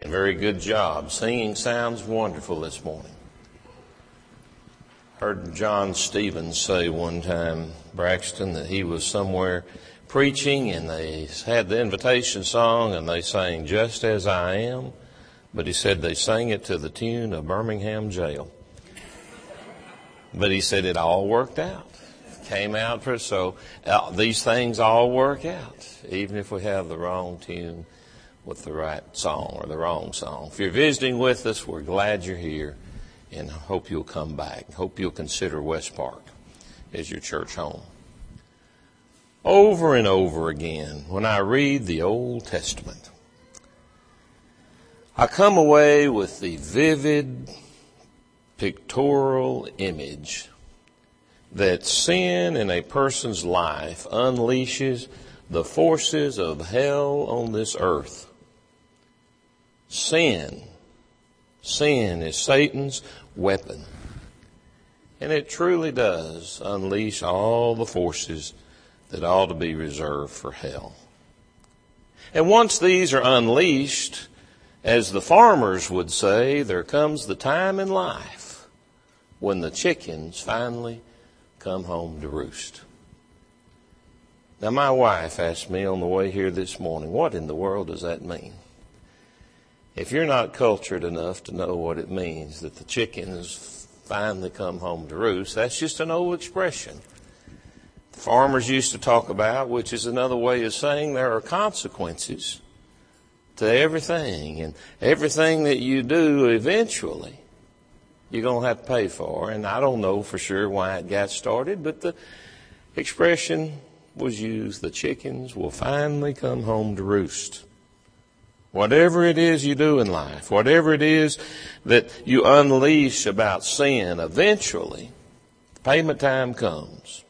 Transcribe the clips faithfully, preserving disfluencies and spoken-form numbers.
Very good job. Singing sounds wonderful this morning. Heard John Stevens say one time, Braxton, that he was somewhere preaching and they had the invitation song and they sang Just As I Am, but he said they sang it to the tune of Birmingham Jail. But he said it all worked out. Came out for so uh, these things all work out, even if we have the wrong tune with the right song or the wrong song. If you're visiting with us, we're glad you're here and hope you'll come back. Hope you'll consider West Park as your church home. Over and over again, when I read the Old Testament, I come away with the vivid pictorial image that sin in a person's life unleashes the forces of hell on this earth. Sin. Sin is Satan's weapon. And it truly does unleash all the forces that ought to be reserved for hell. And once these are unleashed, as the farmers would say, there comes the time in life when the chickens finally come home to roost. Now, my wife asked me on the way here this morning, what in the world does that mean? If you're not cultured enough to know what it means that the chickens finally come home to roost, that's just an old expression the farmers used to talk about, which is another way of saying there are consequences to everything. And everything that you do eventually you're going to have to pay for. And I don't know for sure why it got started, but the expression was used, the chickens will finally come home to roost. Whatever it is you do in life, whatever it is that you unleash about sin, eventually payment time comes.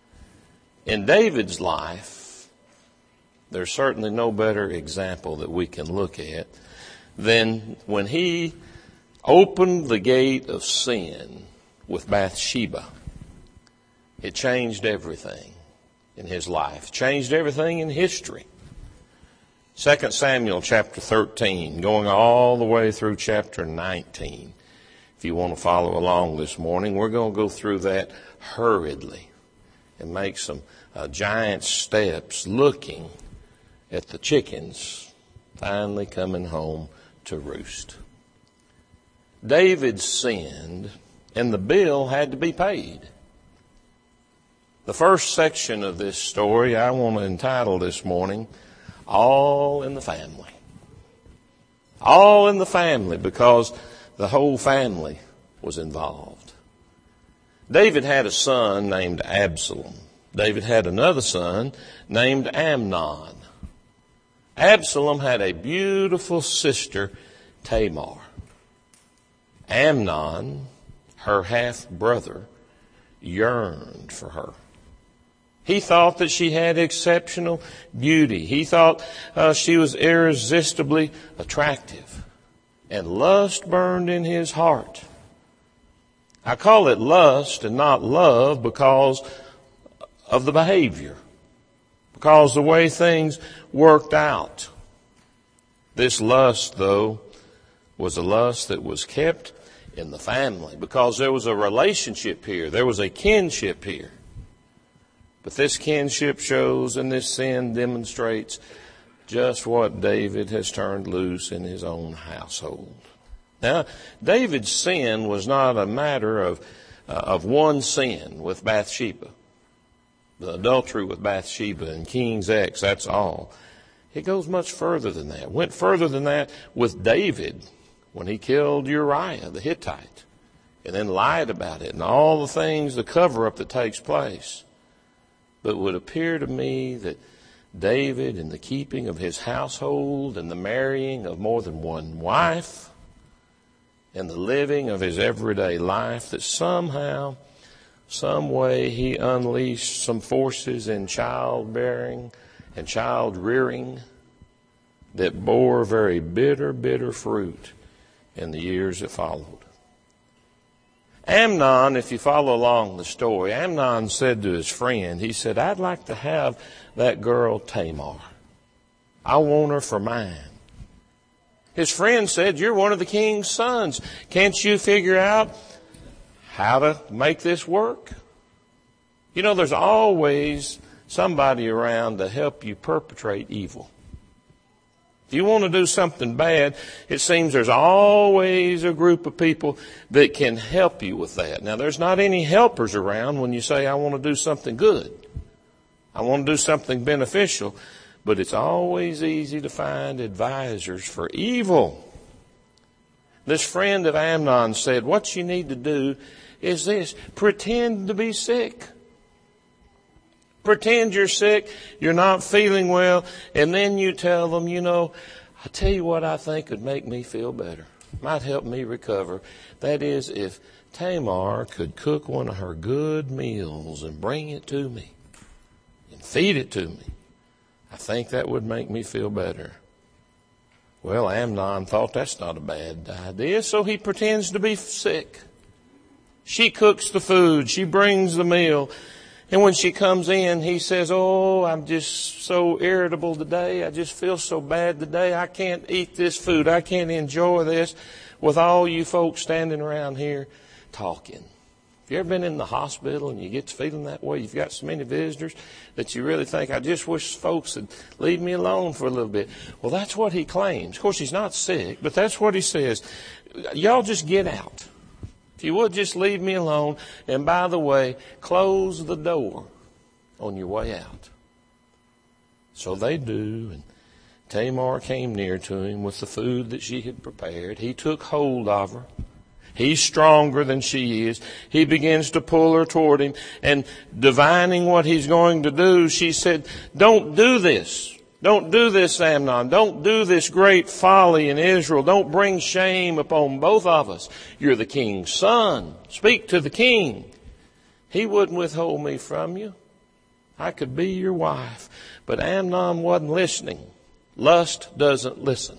In David's life, there's certainly no better example that we can look at than when he opened the gate of sin with Bathsheba. It changed everything in his life, changed everything in history. Second Samuel chapter thirteen, going all the way through chapter nineteen. If you want to follow along this morning, we're going to go through that hurriedly and make some uh, giant steps looking at the chickens finally coming home to roost. David sinned, and the bill had to be paid. The first section of this story I want to entitle this morning, All in the Family. All in the family, because the whole family was involved. David had a son named Absalom. David had another son named Amnon. Absalom had a beautiful sister, Tamar. Amnon, her half-brother, yearned for her. He thought that she had exceptional beauty. He thought uh, she was irresistibly attractive. And lust burned in his heart. I call it lust and not love because of the behavior, because the way things worked out. This lust, though, was a lust that was kept in the family because there was a relationship here. There was a kinship here. But this kinship shows and this sin demonstrates just what David has turned loose in his own household. Now, David's sin was not a matter of uh, of one sin with Bathsheba. The adultery with Bathsheba and King's X, that's all. It goes much further than that. It went further than that with David when he killed Uriah the Hittite and then lied about it and all the things, the cover-up that takes place. But it would appear to me that David, in the keeping of his household and the marrying of more than one wife and the living of his everyday life, that somehow, some way he unleashed some forces in childbearing and child rearing that bore very bitter, bitter fruit in the years that followed. Amnon, if you follow along the story, Amnon said to his friend, he said, I'd like to have that girl Tamar. I want her for mine. His friend said, you're one of the king's sons. Can't you figure out how to make this work? You know, there's always somebody around to help you perpetrate evil. If you want to do something bad, it seems there's always a group of people that can help you with that. Now, there's not any helpers around when you say, I want to do something good. I want to do something beneficial. But it's always easy to find advisors for evil. This friend of Amnon said, what you need to do is this: pretend to be sick. Pretend you're sick, you're not feeling well, and then you tell them, you know, I tell you what I think would make me feel better, might help me recover. That is, if Tamar could cook one of her good meals and bring it to me and feed it to me, I think that would make me feel better. Well, Amnon thought that's not a bad idea, so he pretends to be sick. She cooks the food. She brings the meal. And when she comes in, he says, oh, I'm just so irritable today. I just feel so bad today. I can't eat this food. I can't enjoy this with all you folks standing around here talking. Have you ever been in the hospital and you get to feeling that way? You've got so many visitors that you really think, I just wish folks would leave me alone for a little bit. Well, that's what he claims. Of course, he's not sick, but that's what he says. Y'all just get out. If you would just leave me alone. And by the way, close the door on your way out. So they do. And Tamar came near to him with the food that she had prepared. He took hold of her. He's stronger than she is. He begins to pull her toward him. And divining what he's going to do, she said, don't do this. Don't do this, Amnon. Don't do this great folly in Israel. Don't bring shame upon both of us. You're the king's son. Speak to the king. He wouldn't withhold me from you. I could be your wife. But Amnon wasn't listening. Lust doesn't listen.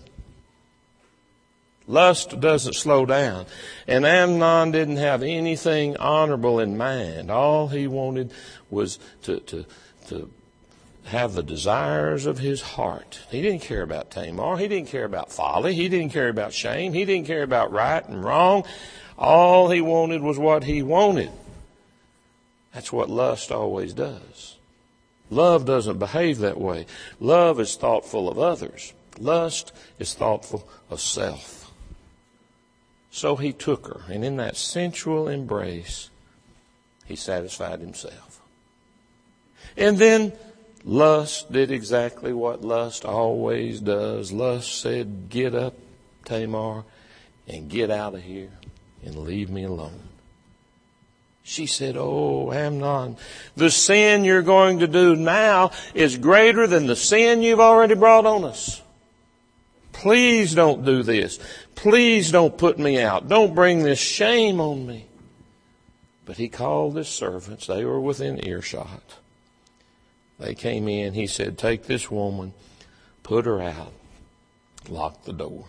Lust doesn't slow down. And Amnon didn't have anything honorable in mind. All he wanted was to, to, to have the desires of his heart. He didn't care about Tamar. He didn't care about folly. He didn't care about shame. He didn't care about right and wrong. All he wanted was what he wanted. That's what lust always does. Love doesn't behave that way. Love is thoughtful of others. Lust is thoughtful of self. So he took her, and in that sensual embrace, he satisfied himself. And then lust did exactly what lust always does. Lust said, get up, Tamar, and get out of here and leave me alone. She said, oh, Amnon, the sin you're going to do now is greater than the sin you've already brought on us. Please don't do this. Please don't put me out. Don't bring this shame on me. But he called his servants. They were within earshot. They came in. He said, take this woman, put her out, lock the door.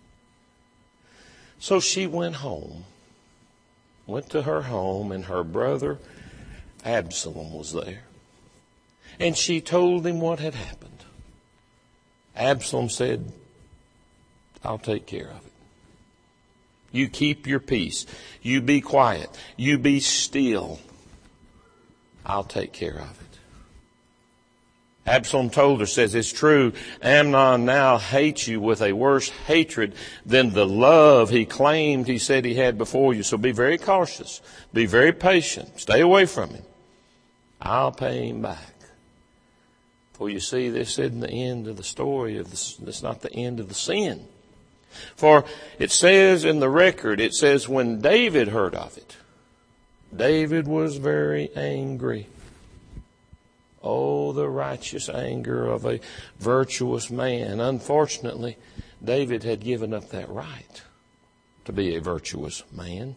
So she went home, went to her home, and her brother Absalom was there. And she told him what had happened. Absalom said, I'll take care of it. You keep your peace. You be quiet. You be still. I'll take care of it. Absalom told her, says, it's true, Amnon now hates you with a worse hatred than the love he claimed he said he had before you. So be very cautious. Be very patient. Stay away from him. I'll pay him back. For you see, this isn't the end of the story of this. It's not the end of the sin. For it says in the record, it says when David heard of it, David was very angry. Oh, the righteous anger of a virtuous man. Unfortunately, David had given up that right to be a virtuous man.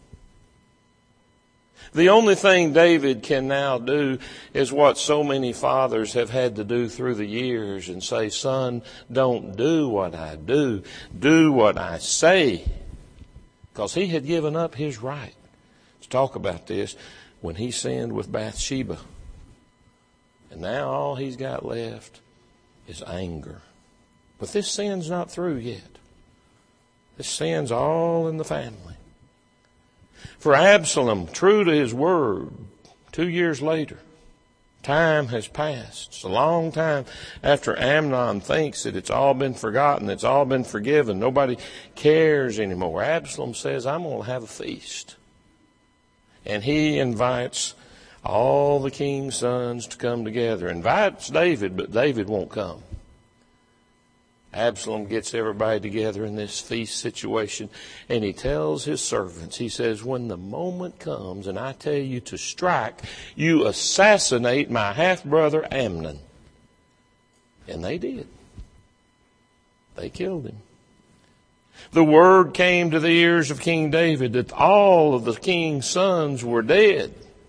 The only thing David can now do is what so many fathers have had to do through the years and say, son, don't do what I do. Do what I say. Because he had given up his right to talk about this when he sinned with Bathsheba. And now all he's got left is anger. But this sin's not through yet. This sin's all in the family. For Absalom, true to his word, two years later, time has passed. It's a long time after Amnon thinks that it's all been forgotten, it's all been forgiven, nobody cares anymore. Absalom says, I'm going to have a feast. And he invites all the king's sons to come together. Invites David, but David won't come. Absalom gets everybody together in this feast situation, and he tells his servants, he says, when the moment comes and I tell you to strike, you assassinate my half-brother Amnon. And they did. They killed him. The word came to the ears of King David that all of the king's sons were dead.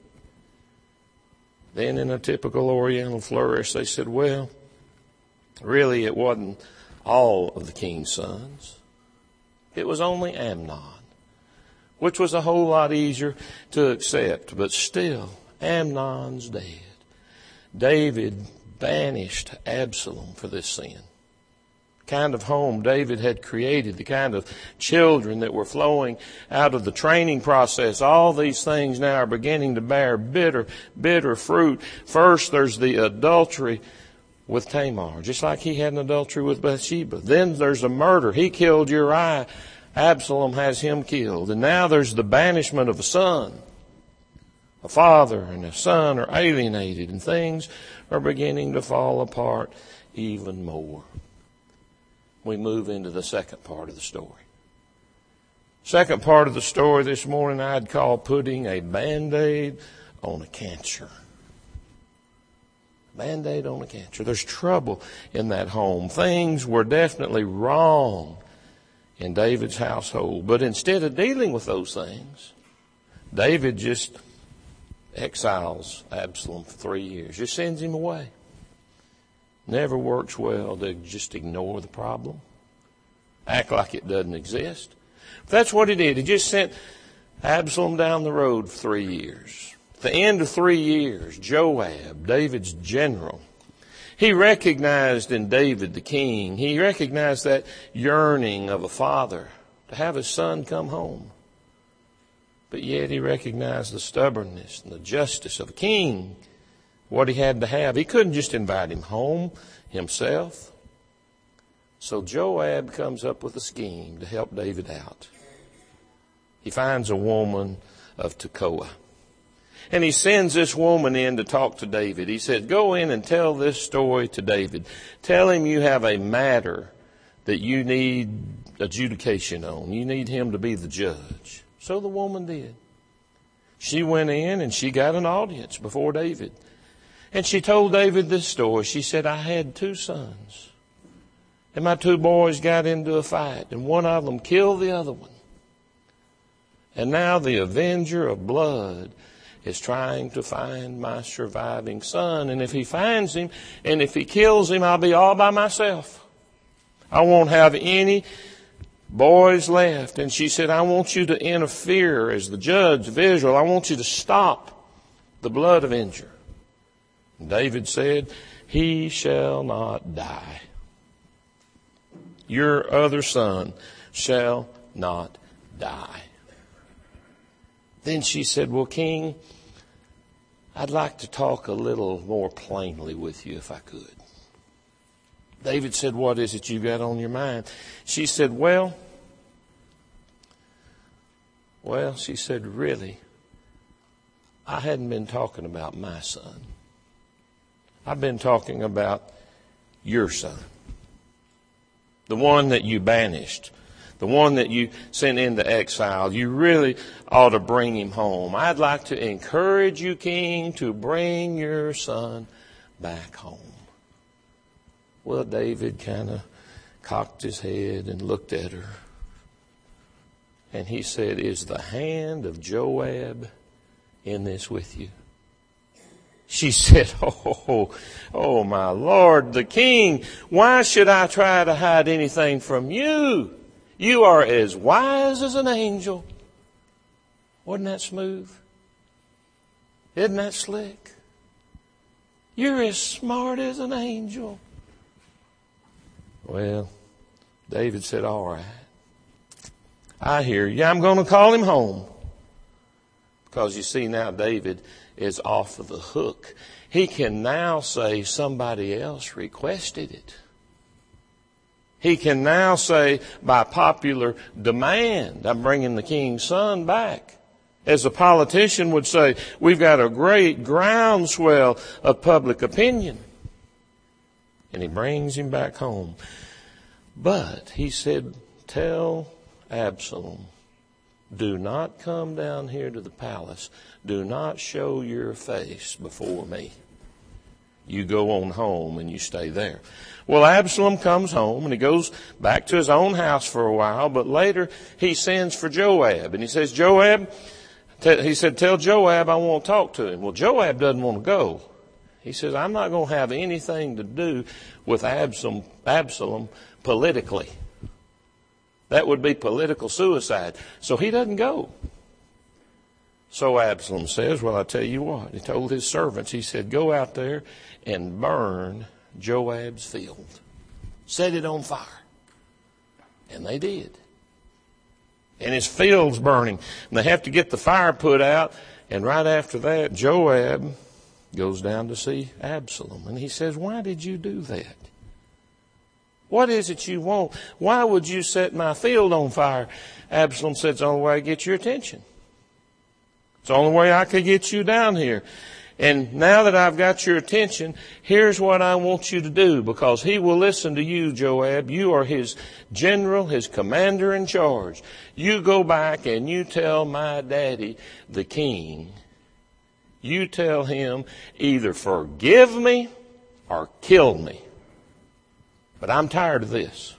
Then in a typical Oriental flourish, they said, well, really it wasn't all of the king's sons. It was only Amnon, which was a whole lot easier to accept. But still, Amnon's dead. David banished Absalom for this sin. The kind of home David had created, the kind of children that were flowing out of the training process, all these things now are beginning to bear bitter, bitter fruit. First, there's the adultery with Tamar, just like he had an adultery with Bathsheba. Then there's a murder. He killed Uriah. Absalom has him killed. And now there's the banishment of a son. A father and a son are alienated, and things are beginning to fall apart even more. We move into the second part of the story. Second part of the story this morning I'd call putting a Band-Aid on a cancer. Band-Aid on a cancer. There's trouble in that home. Things were definitely wrong in David's household. But instead of dealing with those things, David just exiles Absalom for three years. Just sends him away. Never works well to just ignore the problem. Act like it doesn't exist. But that's what he did. He just sent Absalom down the road for three years. At the end of three years, Joab, David's general, he recognized in David the king, he recognized that yearning of a father to have his son come home. But yet he recognized the stubbornness and the justice of a king, what he had to have. He couldn't just invite him home himself. So Joab comes up with a scheme to help David out. He finds a woman of Tekoa. And he sends this woman in to talk to David. He said, go in and tell this story to David. Tell him you have a matter that you need adjudication on. You need him to be the judge. So the woman did. She went in and she got an audience before David. And she told David this story. She said, I had two sons. And my two boys got into a fight. And one of them killed the other one. And now the avenger of blood is trying to find my surviving son. And if he finds him, and if he kills him, I'll be all by myself. I won't have any boys left. And she said, I want you to interfere as the judge of Israel. I want you to stop the blood avenger. And David said, he shall not die. Your other son shall not die. Then she said, well, King, I'd like to talk a little more plainly with you if I could. David said, what is it you got on your mind? She said, well, well, she said, really, I hadn't been talking about my son. I've been talking about your son. The one that you banished. The one that you sent into exile. You really ought to bring him home. I'd like to encourage you, King, to bring your son back home. Well, David kind of cocked his head and looked at her. And he said, is the hand of Joab in this with you? She said, oh, oh, my Lord, the king, why should I try to hide anything from you? You are as wise as an angel. Wasn't that smooth? Isn't that slick? You're as smart as an angel. Well, David said, all right. I hear you. I'm going to call him home. Because you see now David is off of the hook. He can now say somebody else requested it. He can now say by popular demand, I'm bringing the king's son back. As a politician would say, we've got a great groundswell of public opinion. And he brings him back home. But he said, tell Absalom, do not come down here to the palace. Do not show your face before me. You go on home and you stay there. Well, Absalom comes home and he goes back to his own house for a while, but later he sends for Joab and he says, Joab, t- he said, tell Joab I want to talk to him. Well, Joab doesn't want to go. He says, I'm not going to have anything to do with Absalom, Absalom politically. That would be political suicide. So he doesn't go. So Absalom says, well, I tell you what. He told his servants, he said, go out there and burn Joab's field. Set it on fire. And they did. And his field's burning. And they have to get the fire put out. And right after that, Joab goes down to see Absalom. And he says, why did you do that? What is it you want? Why would you set my field on fire? Absalom said, it's the only way I get your attention. It's the only way I could get you down here. And now that I've got your attention, here's what I want you to do, because he will listen to you, Joab. You are his general, his commander in charge. You go back and you tell my daddy, the king, you tell him either forgive me or kill me. But I'm tired of this.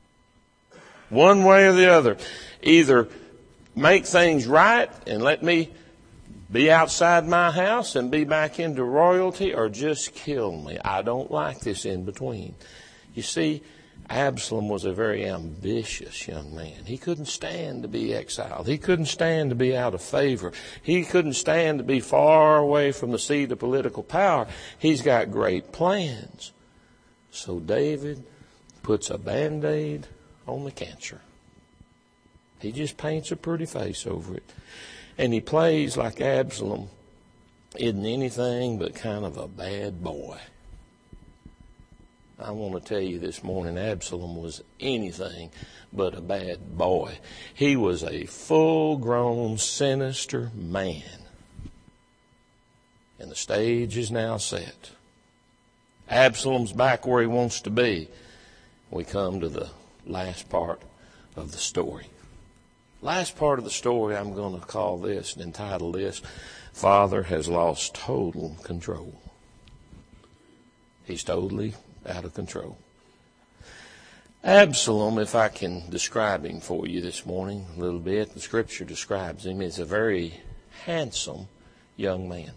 One way or the other. Either make things right and let me be outside my house and be back into royalty, or just kill me. I don't like this in between. You see, Absalom was a very ambitious young man. He couldn't stand to be exiled. He couldn't stand to be out of favor. He couldn't stand to be far away from the seat of political power. He's got great plans. So David puts a Band-Aid on the cancer. He just paints a pretty face over it. And he plays like Absalom isn't anything but kind of a bad boy. I want to tell you this morning, Absalom was anything but a bad boy. He was a full-grown, sinister man. And the stage is now set. Absalom's back where he wants to be. We come to the last part of the story. Last part of the story, I'm going to call this and entitle this, Father has lost total control. He's totally out of control. Absalom, if I can describe him for you this morning a little bit, the scripture describes him as a very handsome young man.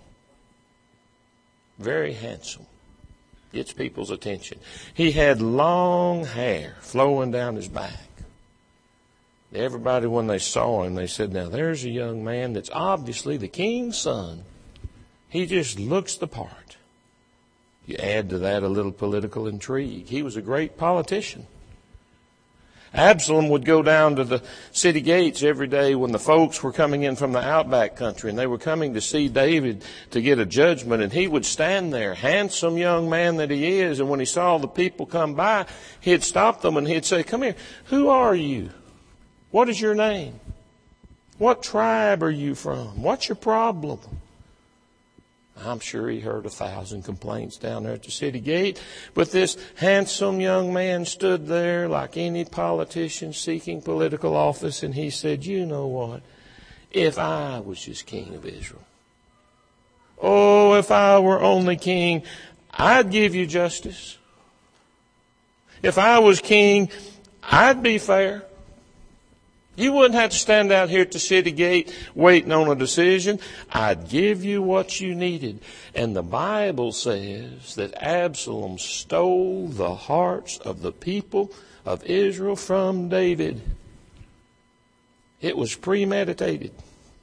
Very handsome. Gets people's attention. He had long hair flowing down his back. Everybody, when they saw him, they said, now there's a young man that's obviously the king's son. He just looks the part. You add to that a little political intrigue. He was a great politician. Absalom would go down to the city gates every day when the folks were coming in from the outback country and they were coming to see David to get a judgment, and he would stand there, handsome young man that he is, and when he saw the people come by, he'd stop them and he'd say, come here, who are you? What is your name? What tribe are you from? What's your problem? I'm sure he heard a thousand complaints down there at the city gate. But this handsome young man stood there like any politician seeking political office, and he said, you know what? If I was just king of Israel, oh, if I were only king, I'd give you justice. If I was king, I'd be fair. You wouldn't have to stand out here at the city gate waiting on a decision. I'd give you what you needed. And the Bible says that Absalom stole the hearts of the people of Israel from David. It was premeditated.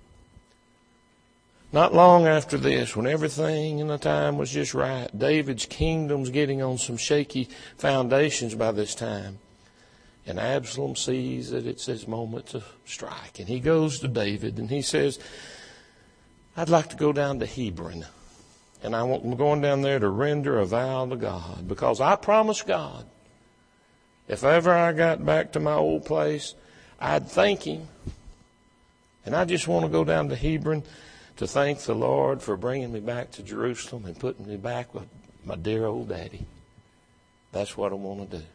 Not long after this, when everything in the time was just right, David's kingdom's getting on some shaky foundations by this time. And Absalom sees that it's his moment to strike. And he goes to David and he says, I'd like to go down to Hebron. And I want, I'm going down there to render a vow to God. Because I promised God, if ever I got back to my old place, I'd thank him. And I just want to go down to Hebron to thank the Lord for bringing me back to Jerusalem and putting me back with my dear old daddy. That's what I want to do.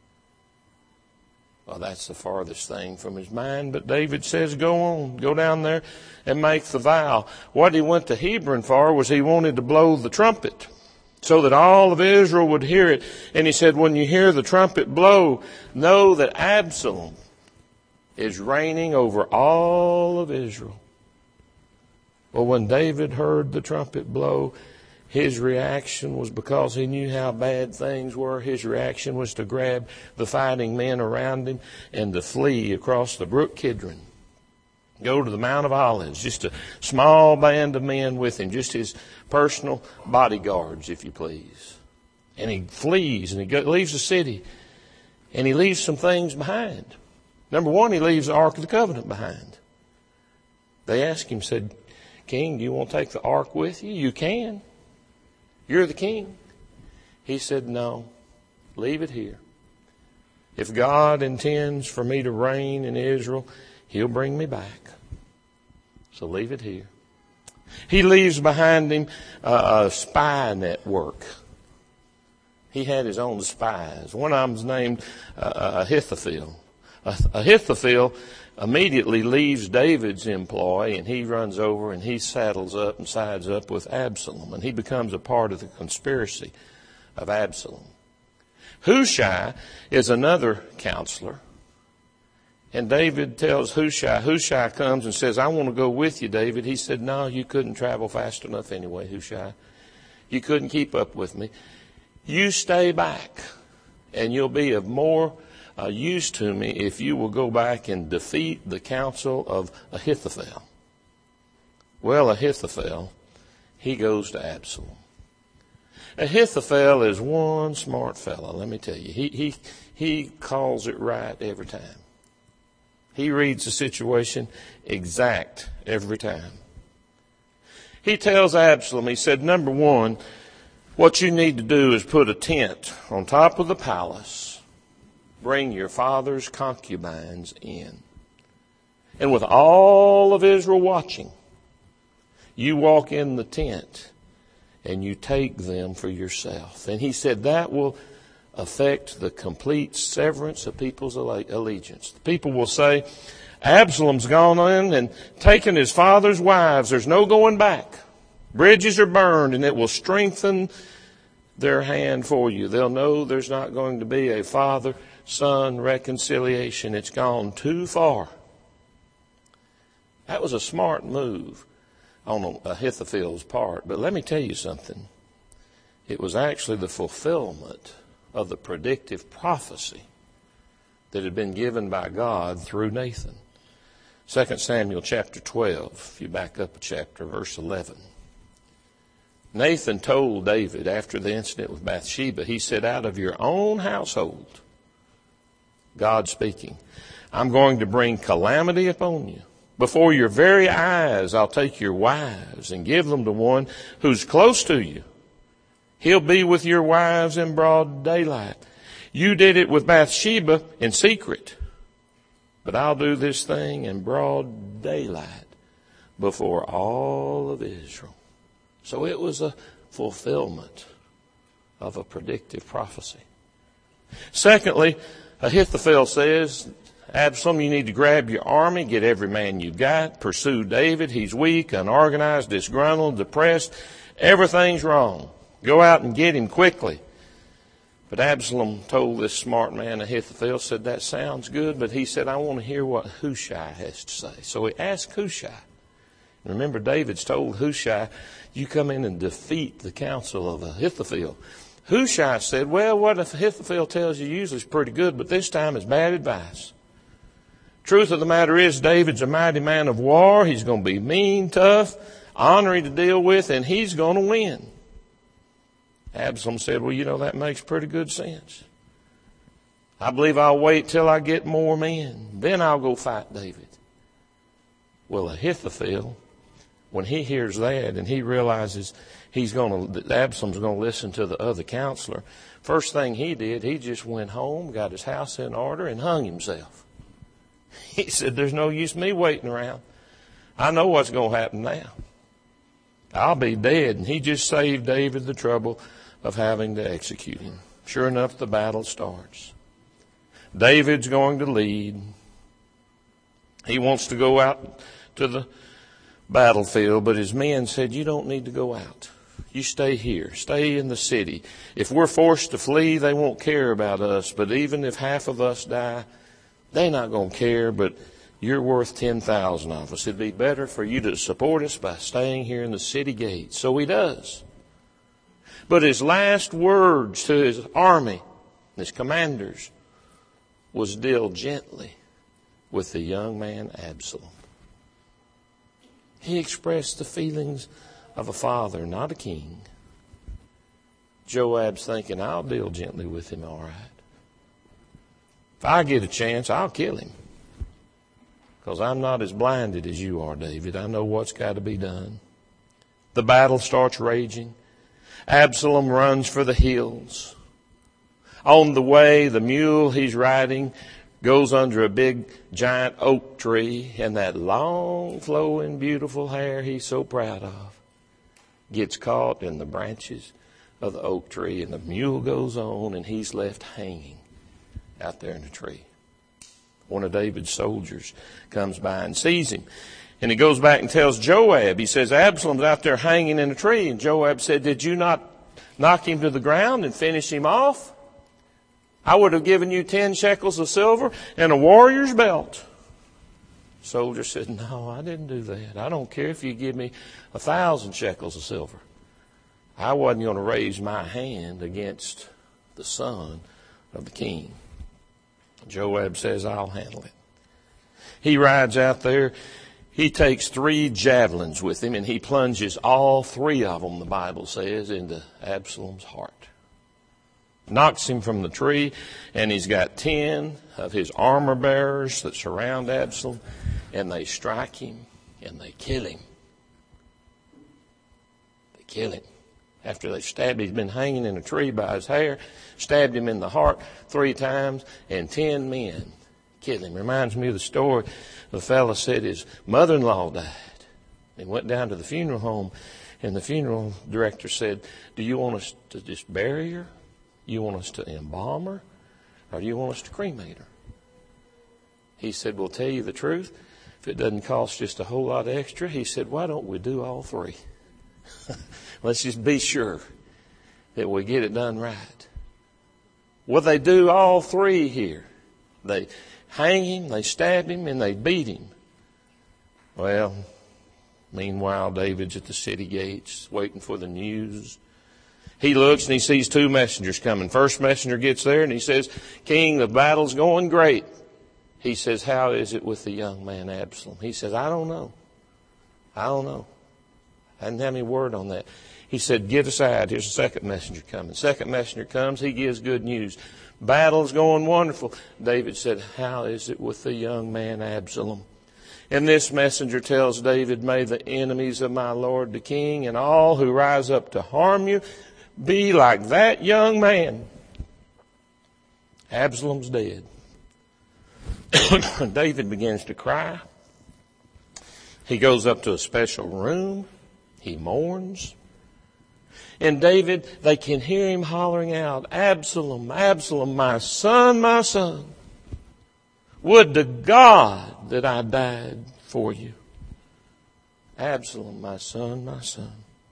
Well, that's the farthest thing from his mind. But David says, go on, go down there and make the vow. What he went to Hebron for was he wanted to blow the trumpet so that all of Israel would hear it. And he said, when you hear the trumpet blow, know that Absalom is reigning over all of Israel. Well, when David heard the trumpet blow, his reaction was, because he knew how bad things were, his reaction was to grab the fighting men around him and to flee across the brook Kidron. Go to the Mount of Olives, just a small band of men with him, just his personal bodyguards, if you please. And he flees and he go, leaves the city, and he leaves some things behind. Number one, he leaves the Ark of the Covenant behind. They asked him, said, King, do you want to take the Ark with you? You can. You're the king. He said, no, leave it here. If God intends for me to reign in Israel, he'll bring me back. So leave it here. He leaves behind him a spy network. He had his own spies. One of them's named uh, Ahithophel. Ahithophel immediately leaves David's employ, and he runs over and he saddles up and sides up with Absalom, and he becomes a part of the conspiracy of Absalom. Hushai is another counselor, and David tells Hushai, Hushai comes and says, I want to go with you, David. He said, no, you couldn't travel fast enough anyway, Hushai. You couldn't keep up with me. You stay back, and you'll be of more Uh, use to me if you will go back and defeat the counsel of Ahithophel. Well, Ahithophel, he goes to Absalom. Ahithophel is one smart fellow, let me tell you. He, he, he calls it right every time. He reads the situation exact every time. He tells Absalom, he said, number one, what you need to do is put a tent on top of the palace. Bring your father's concubines in. And with all of Israel watching, you walk in the tent and you take them for yourself. And he said that will affect the complete severance of people's allegiance. The people will say, Absalom's gone in and taken his father's wives. There's no going back. Bridges are burned, and it will strengthen their hand for you. They'll know there's not going to be a father-son reconciliation. It's gone too far. That was a smart move on Ahithophel's part. But let me tell you something. It was actually the fulfillment of the predictive prophecy that had been given by God through Nathan. Second Samuel chapter twelve, if you back up a chapter, verse eleven. Nathan told David after the incident with Bathsheba, he said, out of your own household, God speaking, I'm going to bring calamity upon you. Before your very eyes, I'll take your wives and give them to one who's close to you. He'll be with your wives in broad daylight. You did it with Bathsheba in secret, but I'll do this thing in broad daylight before all of Israel. So it was a fulfillment of a predictive prophecy. Secondly, Ahithophel says, Absalom, you need to grab your army, get every man you've got, pursue David. He's weak, unorganized, disgruntled, depressed. Everything's wrong. Go out and get him quickly. But Absalom told this smart man, Ahithophel, said, that sounds good, but he said, I want to hear what Hushai has to say. So he asked Hushai. Remember, David's told Hushai, you come in and defeat the counsel of Ahithophel. Hushai said, well, what Ahithophel tells you usually is pretty good, but this time it's bad advice. Truth of the matter is, David's a mighty man of war. He's going to be mean, tough, ornery to deal with, and he's going to win. Absalom said, well, you know, that makes pretty good sense. I believe I'll wait till I get more men. Then I'll go fight David. Well, Ahithophel, when he hears that and he realizes he's going to, Absalom's going to listen to the other counselor, first thing he did, he just went home, got his house in order, and hung himself. He said, there's no use me waiting around. I know what's going to happen now. I'll be dead. And he just saved David the trouble of having to execute him. Sure enough, the battle starts. David's going to lead. He wants to go out to the battlefield, but his men said, you don't need to go out. You stay here. Stay in the city. If we're forced to flee, they won't care about us. But even if half of us die, they're not going to care, but you're worth ten thousand of us. It'd be better for you to support us by staying here in the city gates. So he does. But his last words to his army, his commanders, was deal gently with the young man Absalom. He expressed the feelings of a father, not a king. Joab's thinking, I'll deal gently with him, all right. If I get a chance, I'll kill him. Because I'm not as blinded as you are, David. I know what's got to be done. The battle starts raging. Absalom runs for the hills. On the way, the mule he's riding goes under a big giant oak tree, and that long flowing beautiful hair he's so proud of gets caught in the branches of the oak tree, and the mule goes on, and he's left hanging out there in the tree. One of David's soldiers comes by and sees him, and he goes back and tells Joab. He says, Absalom's out there hanging in a tree. And Joab said, did you not knock him to the ground and finish him off? I would have given you ten shekels of silver and a warrior's belt. The soldier said, no, I didn't do that. I don't care if you give me a thousand shekels of silver. I wasn't going to raise my hand against the son of the king. Joab says, I'll handle it. He rides out there. He takes three javelins with him, and he plunges all three of them, the Bible says, into Absalom's heart. Knocks him from the tree, and he's got ten of his armor bearers that surround Absalom, and they strike him, and they kill him. They kill him. After they stabbed him, he's been hanging in a tree by his hair, stabbed him in the heart three times, and ten men killed him. Reminds me of the story. The fellow said his mother-in-law died. He went down to the funeral home, and the funeral director said, do you want us to just bury her? You want us to embalm her? Or do you want us to cremate her? He said, well, tell you the truth, if it doesn't cost just a whole lot extra, he said, why don't we do all three? Let's just be sure that we get it done right. Well, they do all three here. They hang him, they stab him, and they beat him. Well, meanwhile, David's at the city gates waiting for the news. He looks and he sees two messengers coming. First messenger gets there and he says, King, the battle's going great. He says, how is it with the young man Absalom? He says, I don't know. I don't know. I didn't have any word on that. He said, get aside. Here's the second messenger coming. Second messenger comes. He gives good news. Battle's going wonderful. David said, how is it with the young man Absalom? And this messenger tells David, may the enemies of my Lord the king and all who rise up to harm you be like that young man. Absalom's dead. David begins to cry. He goes up to a special room. He mourns. And David, they can hear him hollering out, Absalom, Absalom, my son, my son. Would to God that I died for you. Absalom, my son, my son.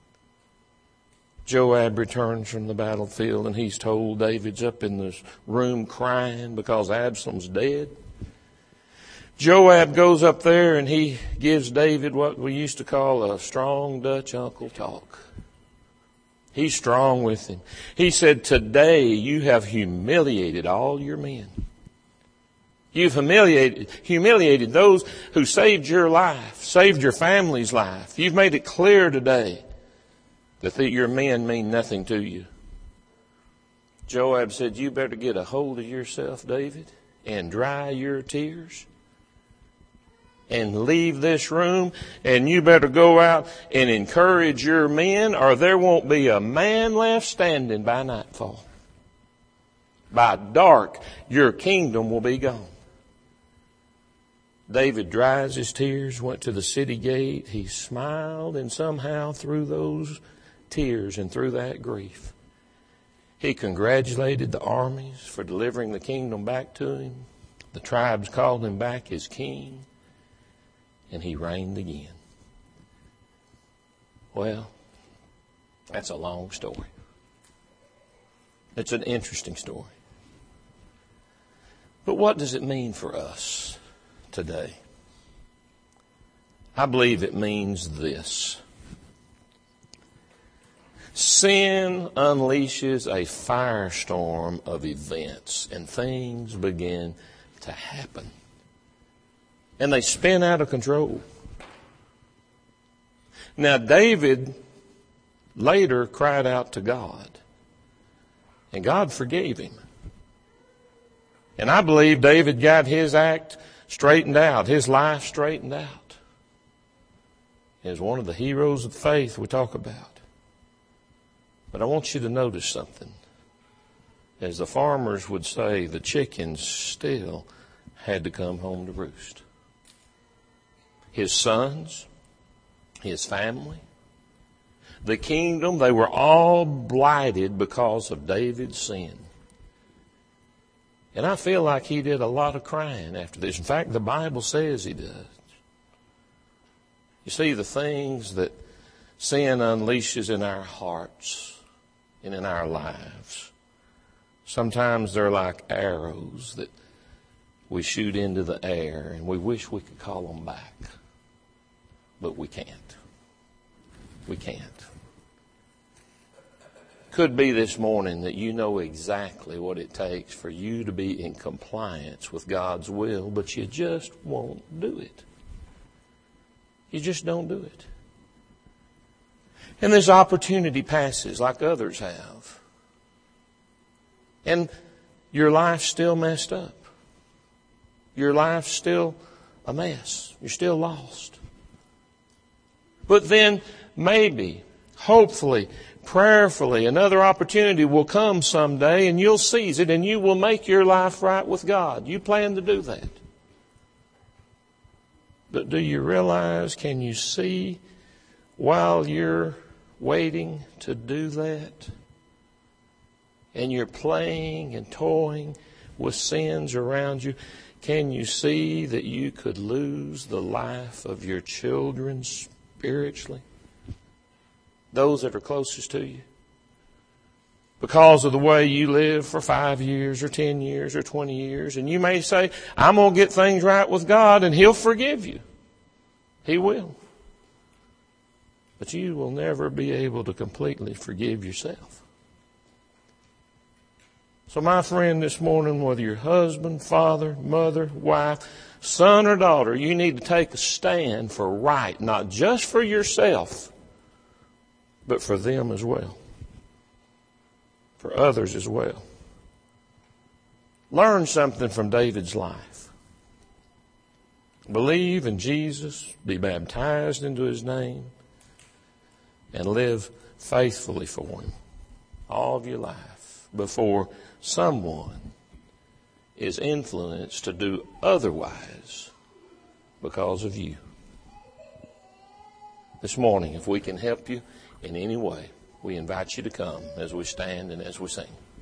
Joab returns from the battlefield, and he's told David's up in this room crying because Absalom's dead. Joab goes up there and he gives David what we used to call a strong Dutch uncle talk. He's strong with him. He said, today you have humiliated all your men. You've humiliated, humiliated those who saved your life, saved your family's life. You've made it clear today that the, your men mean nothing to you. Joab said, you better get a hold of yourself, David, and dry your tears and leave this room, and you better go out and encourage your men, or there won't be a man left standing by nightfall. By dark, your kingdom will be gone. David dries his tears, went to the city gate. He smiled, and somehow through those tears and through that grief, he congratulated the armies for delivering the kingdom back to him. The tribes called him back as king, and he reigned again. Well, that's a long story. It's an interesting story. But what does it mean for us today? I believe it means this. Sin unleashes a firestorm of events, and things begin to happen. And they spin out of control. Now, David later cried out to God, and God forgave him. And I believe David got his act straightened out, his life straightened out. As one of the heroes of faith we talk about. But I want you to notice something. As the farmers would say, the chickens still had to come home to roost. His sons, his family, the kingdom, they were all blighted because of David's sin. And I feel like he did a lot of crying after this. In fact, the Bible says he does. You see, the things that sin unleashes in our hearts and in our lives, sometimes they're like arrows that we shoot into the air, and we wish we could call them back. But we can't. We can't. Could be this morning that you know exactly what it takes for you to be in compliance with God's will, but you just won't do it. You just don't do it. And this opportunity passes like others have. And your life's still messed up. Your life's still a mess. You're still lost. But then maybe, hopefully, prayerfully, another opportunity will come someday, and you'll seize it, and you will make your life right with God. You plan to do that. But do you realize, can you see while you're waiting to do that, and you're playing and toying with sins around you, can you see that you could lose the life of your children spiritually? Those that are closest to you. Because of the way you live for five years or ten years or twenty years. And you may say, I'm going to get things right with God, and He'll forgive you. He will. But you will never be able to completely forgive yourself. So my friend, this morning, whether you're husband, father, mother, wife, son or daughter, you need to take a stand for right, not just for yourself, but for them as well. For others as well. Learn something from David's life. Believe in Jesus, be baptized into His name, and live faithfully for Him all of your life before someone is influenced to do otherwise because of you. This morning, if we can help you in any way, we invite you to come as we stand and as we sing.